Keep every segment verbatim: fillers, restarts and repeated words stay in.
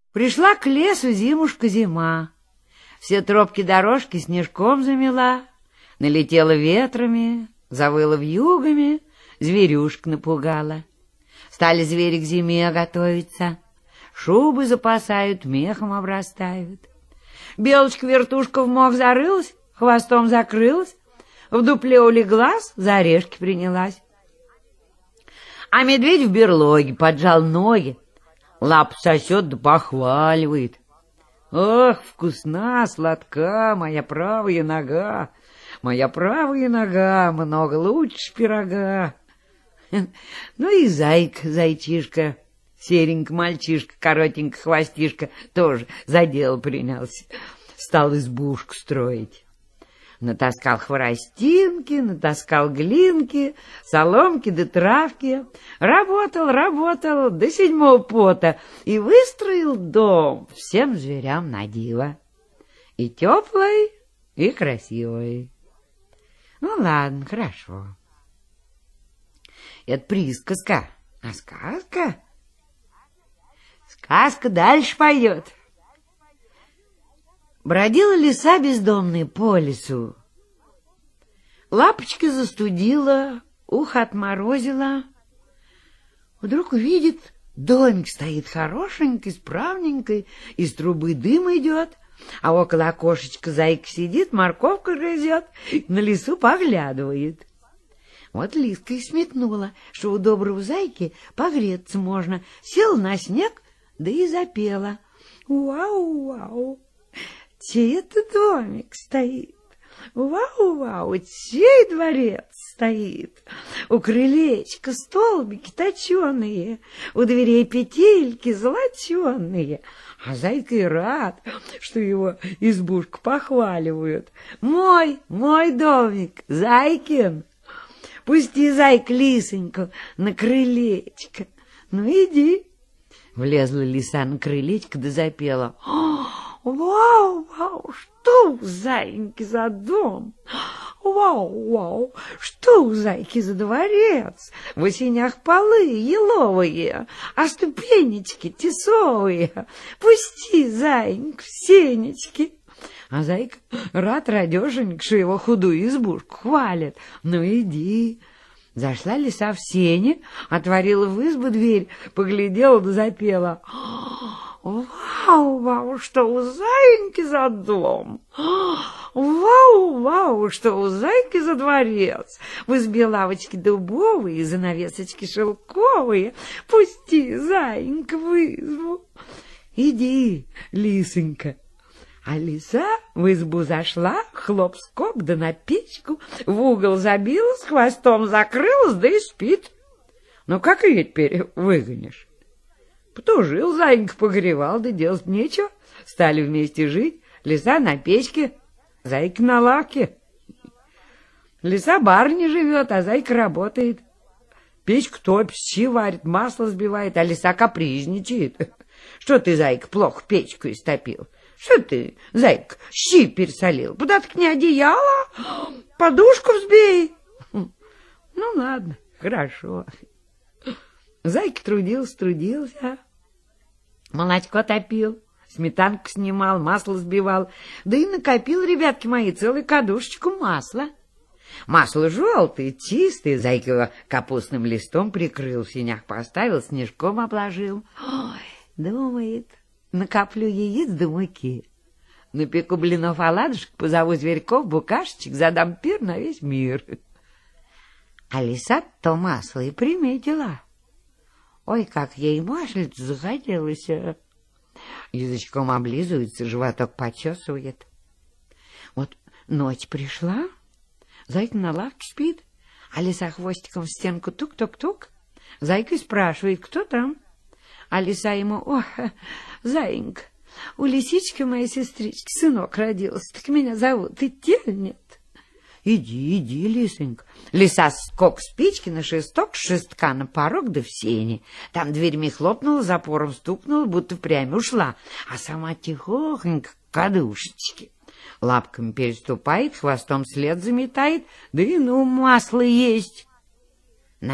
Пришла к лесу зимушка-зима. Все тропки-дорожки снежком замела, налетела ветрами, завыла вьюгами, зверюшек напугала. Стали звери к зиме готовиться, шубы запасают, мехом обрастают. Белочка-вертушка в мох зарылась, хвостом закрылась, в дупле улеглась, за орешки принялась. А медведь в берлоге поджал ноги, лап сосет да похваливает. Ох, вкусна, сладка моя правая нога, моя правая нога много лучше пирога. Ну и зайка, зайчишка, серенький мальчишка, коротенький хвостишка, тоже за дело принялся, стал избушку строить. Натаскал хворостинки, натаскал глинки, соломки да травки. Работал, работал до седьмого пота и выстроил дом всем зверям на диво. И теплый, и красивый. Ну ладно, хорошо. Это присказка, а сказка? Сказка дальше пойдет. Бродила лиса бездомная по лесу. Лапочки застудила, ухо отморозила. Вдруг видит, домик стоит хорошенький, справненький, из трубы дым идет, а около окошечка зайка сидит, морковку грызет, на лису поглядывает. Вот лиска и сметнула, что у доброго зайки погреться можно. Села на снег, да и запела. Вау-вау! Чей это домик стоит? Вау-вау, чей дворец стоит? У крылечка столбики точеные, у дверей петельки золоченые. А зайка и рад, что его избушку похваливают. Мой, мой домик, зайкин. Пусти, зайка, лисоньку на крылечко. Ну, иди. Влезла лиса на крылечко да запела. Вау-вау, что у зайки за дом? Вау-вау, что у зайки за дворец? В осенях полы еловые, а ступенечки тесовые. Пусти, зайенька, в сенечки. А зайка рад радешенька, что его худую избушку хвалят. Ну, иди. Зашла лиса в сене, отворила в избу дверь, поглядела да запела. Вау-вау, что у зайки за дом! Вау-вау, что у зайки за дворец! В избе лавочки дубовые, занавесочки шелковые. Пусти, зайенька, в избу. Иди, лисонька. А лиса в избу зашла, хлоп-скоп да на печку, в угол забилась, хвостом закрылась, да и спит. Ну, как ее теперь выгонишь? Потужил зайенька, погревал, да делать нечего. Стали вместе жить. Лиса на печке, зайка на лавке. Лиса барыня живет, а зайка работает. Печку топит, щи варит, масло сбивает, а лиса капризничает. Что ты, зайка, плохо печку истопил? Что ты, зайка, щи пересолил? Подоткни одеяло, подушку взбей. Ну, ладно, хорошо. Зайка трудился, трудился, молочко топил, сметанку снимал, масло сбивал, да и накопил, ребятки мои, целую кадушечку масла. Масло желтое, чистое, зайка его капустным листом прикрыл, в сенях поставил, снежком обложил. Ой, думает, накоплю яиц да муки, напеку блинов оладушек, позову зверьков, букашечек, задам пир на весь мир. А лиса то масло и приметила. Ой, как ей маслица захотелось. Язычком облизывается, животок почесывает. Вот ночь пришла, зайка на лавке спит, а лиса хвостиком в стенку тук-тук-тук. Зайка спрашивает, кто там? А лиса ему: о, заинька, у лисички моей сестрички сынок родился, так меня зовут идти или нет? Иди, иди, лисонька. Лиса скок спички на шесток, шестка на порог да в сене. Там дверьми хлопнула, запором стукнула, будто впрямь ушла, а сама тихохонько к кадушечке. Лапками переступает, хвостом след заметает, да и ну масло есть.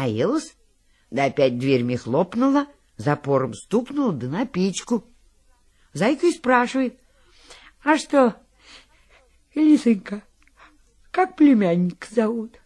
Наелась, да опять дверьми хлопнула, запором стукнула, да на печку. Зайка и спрашивает: а что, Лисонька, как племянника зовут?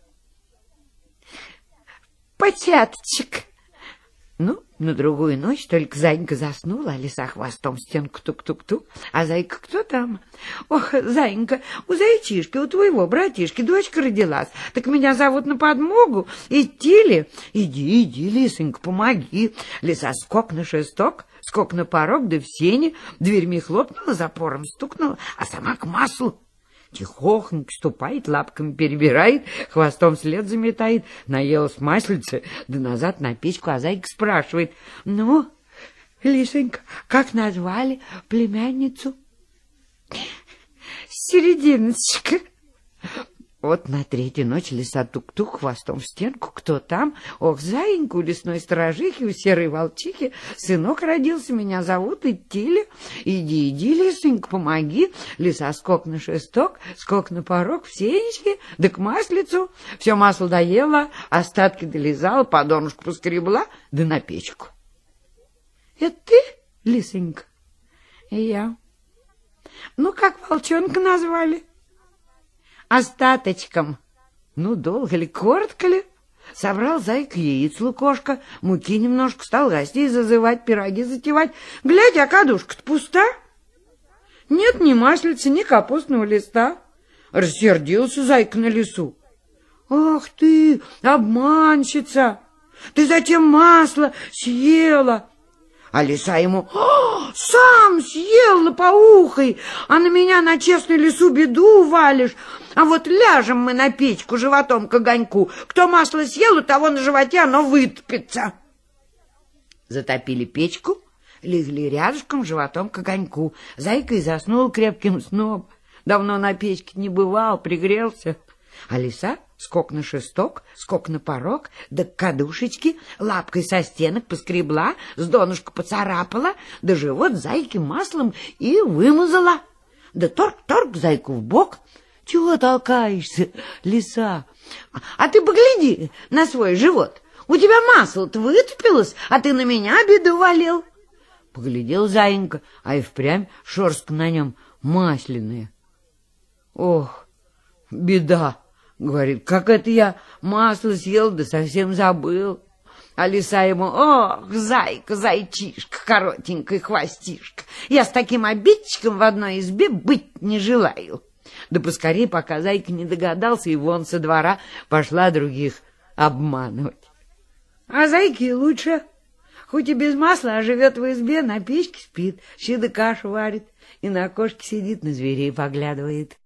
Потяточек. Ну, на другую ночь только Зайка заснула, а лиса хвостом в стенку тук-тук-тук. А Зайка: кто там? Ох, Зайка, у зайчишки, у твоего братишки дочка родилась. Так меня зовут на подмогу. Идти ли? Иди, иди, Лисонька, помоги. Лиса скок на шесток, скок на порог, да в сене. Дверьми хлопнула, запором стукнула, а сама к маслу. Тихохонько ступает, лапками перебирает, хвостом вслед заметает. Наелась маслица, да назад на печку, а Зайка спрашивает: ну, Лисонька, как назвали племянницу? Серединочка. Вот на третью ночь лиса тук-тук хвостом в стенку. Кто там? Ох, Заинька, у лесной сторожихи, у серой волчихи сынок родился, меня зовут идти ли? Иди, иди, Лисонька, помоги. Лиса скок на шесток, скок на порог, в сенечке, да к маслицу. Все масло доела, остатки долизала, по донышку поскребла, да на печку. Это ты, Лисонька? И я. Ну, как волчонка назвали? Остаточком. Ну, долго ли, коротко ли? Собрал Зайка яиц лукошко, муки немножко, стал гостей зазывать, пироги затевать. Глядя, а кадушка-то пуста. Нет ни маслица, ни капустного листа. Рассердился Зайка на лису. Ах ты, обманщица! Ты зачем масло съела? А лиса ему: сам съел лопоухой, а на меня, на честную лису, беду валишь. А вот ляжем мы на печку животом к огоньку. Кто масло съел, у того на животе оно вытопится. Затопили печку, легли рядышком животом к огоньку. Зайка и заснул крепким сном. Давно на печке не бывал, пригрелся. А лиса скок на шесток, скок на порог, да к кадушечке, лапкой со стенок поскребла, с донышка поцарапала, да живот Зайки маслом и вымазала. Да торк-торк Зайку в бок. Чего толкаешься, лиса? А ты погляди на свой живот. У тебя масло-то вытопилось, а ты на меня беду валил. Поглядел Заинька, а и впрямь шерстка на нем масляная. Ох, беда! Говорит: как это я масло съел, да совсем забыл. А лиса ему: ох, Зайка, зайчишка, коротенькая хвостишка, я с таким обидчиком в одной избе быть не желаю. Да поскорее, пока Зайка не догадался, и вон со двора пошла других обманывать. А Зайке лучше, хоть и без масла, а живет в избе, на печке спит, щи да кашу варит, и на окошке сидит, на зверей поглядывает.